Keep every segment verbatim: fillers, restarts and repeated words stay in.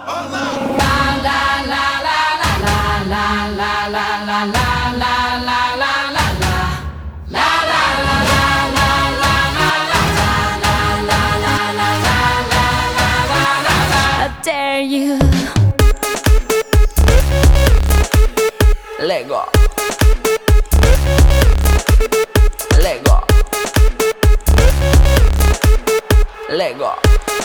Dare you? Let go. Let go. Let go.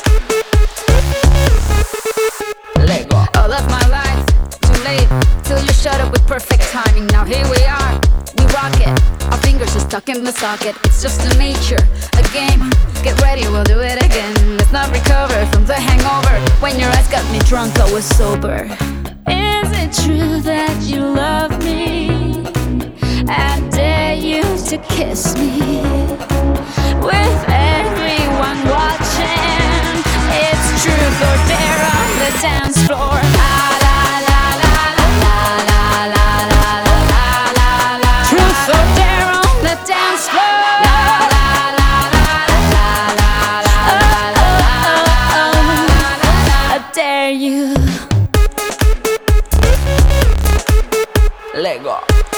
Let go. All of my life, too late, till you shut up with perfect timing. Now here we are, we rock it. Our fingers are stuck in the socket. It's just a nature, a game. Get ready, we'll do it again. Let's not recover from the hangover. When your eyes got me drunk, I was sober. Is it true that you love me? I dare you to kiss me. With everyone watching, it's truth or dare on the dance floor. La la la la la la la la la la la. Truth or dare on the dance floor. La la la la la la la la la. I dare you. Let go.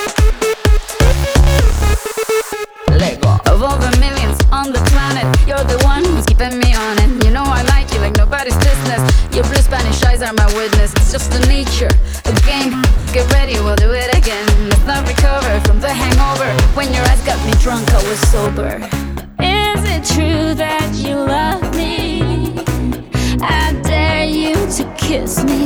Let go. Of all the millions on the planet, you're the one who's keeping me on it. You know I like you like nobody's business. Your blue Spanish eyes are my witness. It's just a nature, a game. Get ready, we'll do it again. Let's not recover from the hangover. When your eyes got me drunk, I was sober. Is it true that you love me? I dare you to kiss me.